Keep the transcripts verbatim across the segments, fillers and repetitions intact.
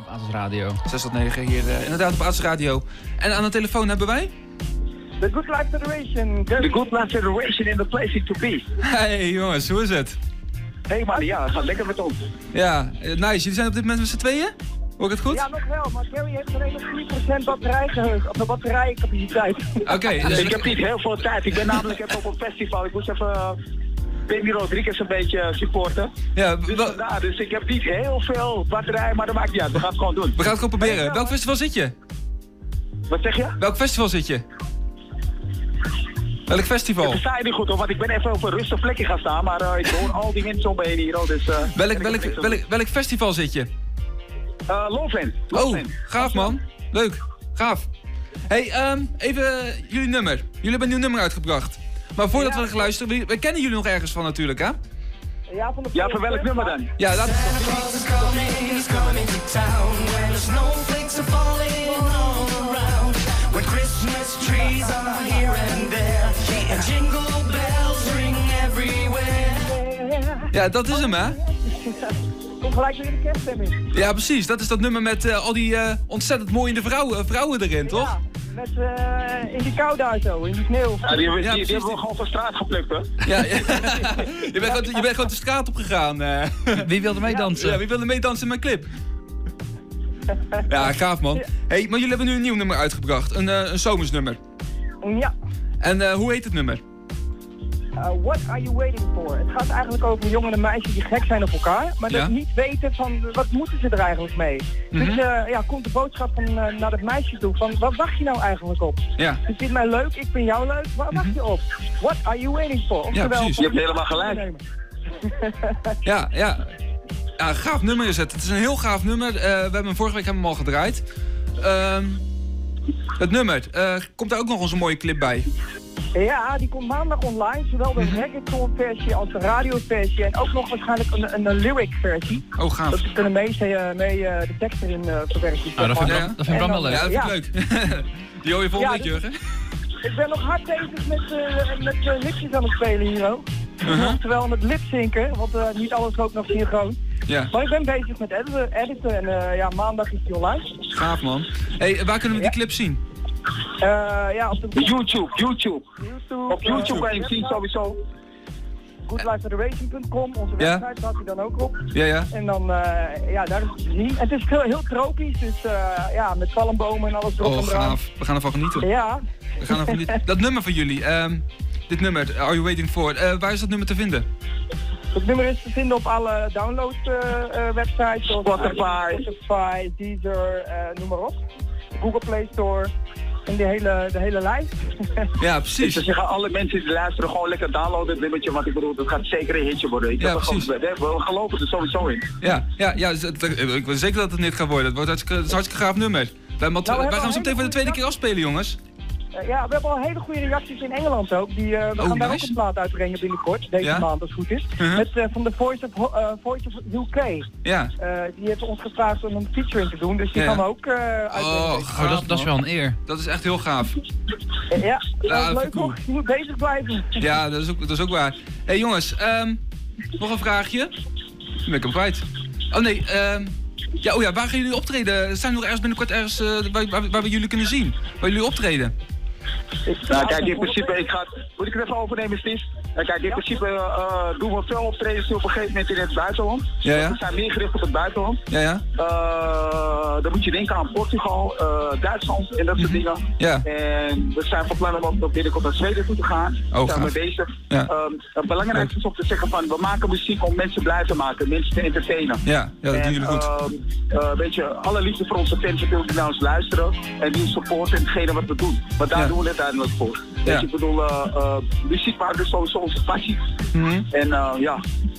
Op Atos Radio. zes tot negen hier, uh, inderdaad op Atos Radio. En aan de telefoon hebben wij? The Good Life Federation. The Good Life Federation in the place to be. Hey jongens, hoe is het? Hey man, ja, het gaat lekker met ons. Ja, nice. Jullie zijn op dit moment met z'n tweeën? Hoor ik het goed? Ja, nog wel, maar Gary heeft alleen nog vier procent batterijgeheugen, of de batterijcapaciteit. Oké, okay, dus ik heb niet heel veel tijd. Ik ben namelijk even op een festival. Ik moest even uh, Baby Rodriguez een beetje supporten. Ja, dus, vandaar, dus ik heb niet heel veel batterij, maar dat maakt niet uit. We gaan het gewoon doen. We gaan het gewoon proberen. Ja, welk festival zit je? Wat zeg je? Welk festival zit je? Welk festival? Ik versta je niet goed hoor, want ik ben even op een rustig plekje gaan staan, maar uh, ik hoor al die mensen om me heen hier. Dus, uh, welk, welk, welk, welk festival zit je? Uh, Lowland. Oh, gaaf man. Leuk. Gaaf. Hey, um, even uh, jullie nummer. Jullie hebben een nieuw nummer uitgebracht. Maar voordat ja, we gaan luisteren, we, we kennen jullie nog ergens van natuurlijk, hè? Ja, van, de ja, van welk nummer dan? Ja, laat het Ja, dat is hem, hè? Kom gelijk weer in de kerststemming. Ja, precies. Dat is dat nummer met uh, al die uh, ontzettend mooie vrouwen, vrouwen erin, toch? Ja, met uh, in die kou daar zo, in die sneeuw. Ja, die, die, ja, die, die hebben we gewoon van straat geplukt, hè? Ja, ja. je, bent gewoon, je bent gewoon de straat opgegaan. Uh. Wie wilde meedansen? Ja, wie wilde meedansen in mijn clip? Ja, gaaf man. Hey, maar jullie hebben nu een nieuw nummer uitgebracht. Een, uh, een zomersnummer. Ja. En uh, hoe heet het nummer? Uh, what are you waiting for? Het gaat eigenlijk over jongen en meisjes die gek zijn op elkaar, maar ja? dat niet weten van wat moeten ze er eigenlijk mee. Mm-hmm. Dus uh, ja, komt de boodschap van, uh, naar dat meisje toe van wat wacht je nou eigenlijk op? Ja. Je vindt mij leuk, ik vind jou leuk, waar wacht je op? What are you waiting for? Ja, precies. Je hebt helemaal gelijk. ja, ja. Ja, gaaf nummer is het. Het is een heel gaaf nummer. Uh, we hebben hem vorige week hebben we hem al gedraaid. Uh, het nummer, uh, komt daar ook nog eens een mooie clip bij? Ja, die komt maandag online, zowel de reggaeton versie als de radioversie en ook nog waarschijnlijk een, een, een lyric versie. Oh, gaaf. Dat is kunnen mee, uh, mee uh, de tekst erin uh, verwerken. Oh, dat vind ik ja. wel, wel leuk. Ja, dat vind ik ja. leuk. Die hoor je volgende week, Jurgen. Ik ben nog hard bezig met, uh, met uh, lipjes aan het spelen hier ook. Uh-huh. Oftewel met lipzinken, want uh, niet alles loopt nog synchroon. Ja. Maar ik ben bezig met editen, editen en uh, ja, maandag is die online. Gaaf man. Hey, waar kunnen we ja. die clip zien? Uh, ja, op de YouTube, YouTube. YouTube. Op YouTube kan je hem zien sowieso. good life federation punt com, onze ja. website staat hij dan ook op. Ja, ja. En dan, uh, ja, daar is het te zien. En het is heel, heel tropisch, dus uh, ja, met palmbomen en alles erop oh, en eraan. gaaf. We gaan ervan genieten. Ja. We gaan ervan genieten. Dat nummer van jullie, um, dit nummer, Are You Waiting For, uh, waar is dat nummer te vinden? Het nummer is te vinden op alle download uh, uh, websites, zoals Spotify, Spotify, Deezer, uh, noem maar op. Google Play Store. En de hele, de hele lijst. Ja, precies. Dus zeggen alle mensen die luisteren gewoon lekker downloaden het nummertje, want ik bedoel, dat gaat zeker een hitje worden. Ik ja, precies. Gewoon, we geloven er sowieso in. Ja, ja, ja, ik weet zeker dat het niet gaat worden. Het wordt hartstikke, het is een hartstikke gaaf nummer. Wij, nou, we wij gaan zo meteen voor de tweede keer afspelen, jongens. Uh, ja, we hebben al hele goede reacties in Engeland ook. Die, uh, we oh, gaan daar nice. ook een plaat uitbrengen binnenkort, deze ja? maand als het goed is. Uh-huh. Met uh, van de Voice of, uh, Voice of U K. Ja. Uh, die heeft ons gevraagd om een featuring te doen, dus die ja. gaan we ook uh, uitbrengen. Oh, gaaf, dat, dat is wel een eer. Dat is echt heel gaaf. Uh, ja, dat ja, is leuk cool. Hoor. Je moet bezig blijven. Ja, dat is ook, dat is ook waar. Hé hey, jongens, um, nog een vraagje. Nu ben ik hem kwijt. Oh nee, um, ja, oh ja, waar gaan jullie optreden? Zijn er nog ergens binnenkort ergens uh, waar, waar, waar we jullie kunnen zien? Waar jullie optreden? Nou, kijk, in principe, ik ga, moet ik het even overnemen, Steve? Nou, kijk, in principe uh, doen we veel optredens op een gegeven moment in het buitenland. Ja, ja. We zijn meer gericht op het buitenland. Ja, ja. Uh, dan moet je denken aan Portugal, uh, Duitsland en dat soort dingen. Ja. En we zijn van plan om ook binnenkort naar Zweden toe te gaan. Oh, daar zijn we bezig. Ja. Um, het belangrijkste is om te zeggen van, we maken muziek om mensen blij te maken, mensen te entertainen. Ja, ja, dat doen jullie goed. Uh, uh, weet je, alle liefde voor onze fans die naar ons luisteren en die supporten in hetgene wat we doen. Want daar ja. doen we het uiteindelijk voor. Ja. Weet je, ik bedoel, uh, uh, muziek maken is sowieso onze passie. Mm-hmm. En uh, ja,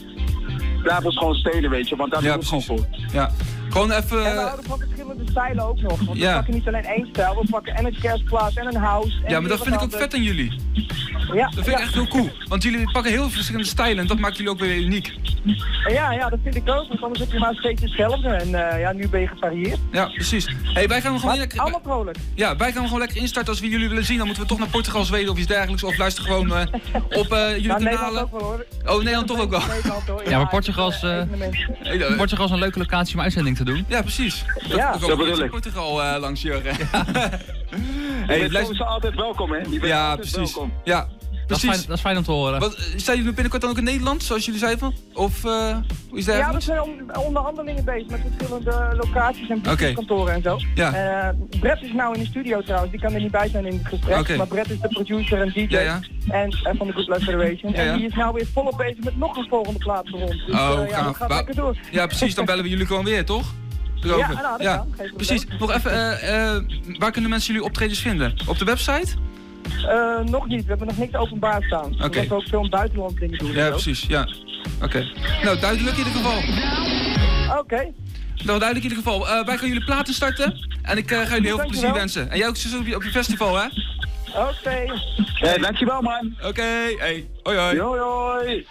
blijf ons gewoon steunen, weet je, want daar ja, doen we het gewoon voor. Ja. Gewoon even... En we houden van verschillende stijlen ook nog. Want ja. we pakken niet alleen één stijl, we pakken en een kerstplaat en een house. En ja, maar dat vind ik ook vet aan jullie. Ja, dat vind ja. ik echt heel cool. Want jullie pakken heel verschillende stijlen en dat maakt jullie ook weer uniek. En ja, ja, dat vind ik ook. Want anders heb je maar steeds hetzelfde. En uh, ja, nu ben je gevarieerd. Ja, precies. Hey, wij gaan hem gewoon Maar lekker... allemaal vrolijk. Ja, wij gaan hem gewoon lekker instarten. Als we jullie willen zien, dan moeten we toch naar Portugal, Zweden of iets dergelijks. Of luister gewoon uh, op uh, jullie nou, kanalen. Nederland ook wel, hoor. Oh, Nederland toch ook wel. Nederland, hoor. Ja, maar Portugal is, uh, Hey, Portugal is een leuke locatie om uitzending te doen. Ja, precies. Dat, Ja. we Dat komen bedoel in ik. Portugal uh, langs, Jurgen. Hey, Hey, blijf... ze altijd welkom, hè? Je bent Ja, altijd precies. welkom. Ja, Dat is, fijn, precies. dat is fijn om te horen. Wat, zijn jullie binnenkort dan ook in Nederland, zoals jullie zeiden? Of uh, hoe is dat? Ja, we zijn on- onderhandelingen bezig met verschillende locaties en businesskantoren en zo. Ja. Uh, Brett is nou in de studio trouwens, die kan er niet bij zijn in het gesprek. Okay. Maar Brett is de producer en D J Ja, ja. En, en van de Good Life Federation. Ja, ja. En die is nou weer volop bezig met nog een volgende plaat voor ons. Dus Oh, uh, ja, gaaf. dat gaat Wa- lekker door. Ja, precies. Dan bellen we jullie gewoon weer, toch? Erover. Ja, nou, dat ja. kan. Geen probleem. Precies. Nog even, uh, uh, waar kunnen mensen jullie optredens vinden? Op de website? Uh, nog niet, we hebben nog niks openbaar staan. Oké. Omdat we ook veel in het buitenland dingen doen. Ja, en zo. precies. Ja. Oké. Okay. Nou, duidelijk in ieder geval. Oké. Okay. Nou, duidelijk in ieder geval. Uh, wij gaan jullie platen starten. En ik uh, ga jullie heel veel plezier wensen. En jij ook succes op je, op je festival, hè? Oké. Okay. Hey, dankjewel, man. Oké. Okay. Hey. Hoi, hoi. Hoi, hoi.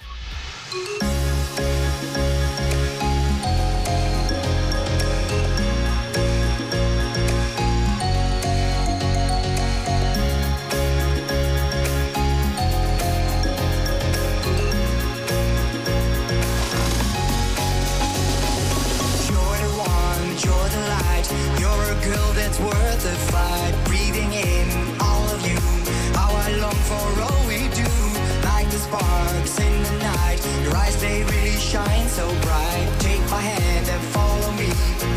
That's worth a fight. Breathing in all of you. How I long for all we do. Like the sparks in the night. Your eyes, they really shine so bright. Take my hand and follow me.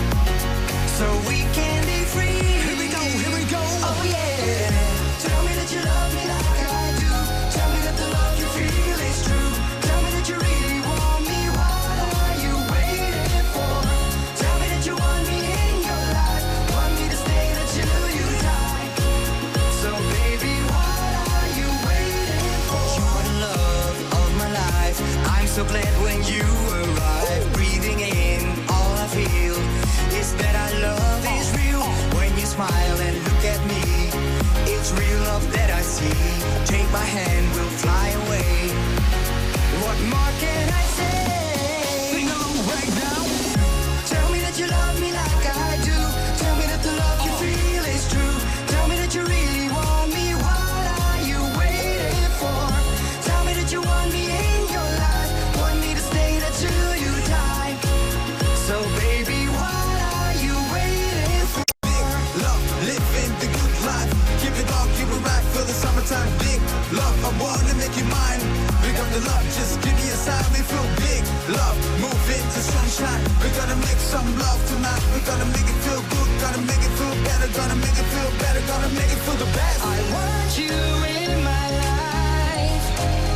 So we can be free. Here we go, here we go. Oh yeah. Tell me that you love me like I do. Tell me that the love you feel is true. Tell me that you really want me. What are you waiting for? Tell me that you want me in your life. Want me to stay till you die. So baby, what are you waiting for? You're the love of my life. I'm so glad when you arrive. Breathing in all I feel is that our love is real. When you smile and look at me, it's real love that I see. Take my hand, we'll fly away. What more can I say? Sing along right now. Tell me that you love me like I do. Tell me that the love you feel is true. Tell me that you really want me. What are you waiting for? Tell me that you want me in your life. Want me to stay there till you die. So baby, what are you waiting for? Big love, living the good life. Keep it on, keep it right for the summertime. Big love, I wanna make you mine. Big up the love, just give me a sign. We feel big love, move into sunshine. We're gonna make some love tonight. We're gonna make it feel good, gonna make it feel better, gonna make it feel better, gonna make it feel the best. I want you in my life.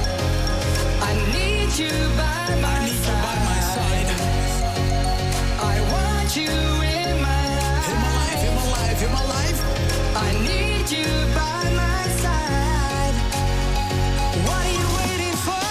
I need you by my side. I want you in my life. In my life, in my life, in my life. I need you by my side. What are you waiting for?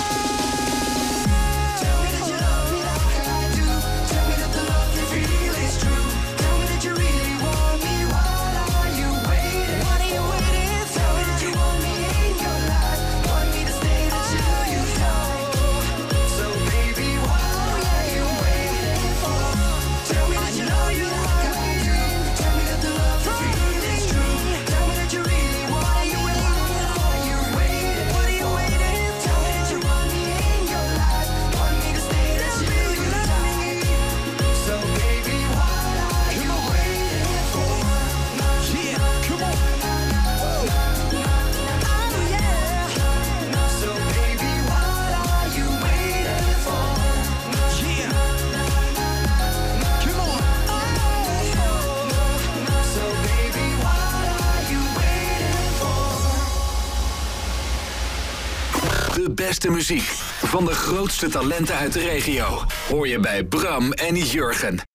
Tell me that you love me like I do. Tell me that the love you feel is true. Tell me that you really want me. What are you waiting? What are you waiting for? Tell me that you want me in your life. Want me to stay there till you die. So baby, what are you waiting for? Tell me that you love me like I do. Tell me that the love you feel is true. Tell me that you really want me. What are you waiting? What are you waiting? Tell me that you want me in your life. Want me to stay there till you die. So baby, what are you waiting for? Yeah, come on. Oh yeah. So baby, what are you waiting for? Yeah, come on. So baby, what are you waiting for? De beste muziek van de grootste talenten uit de regio hoor je bij Bram en Jurgen.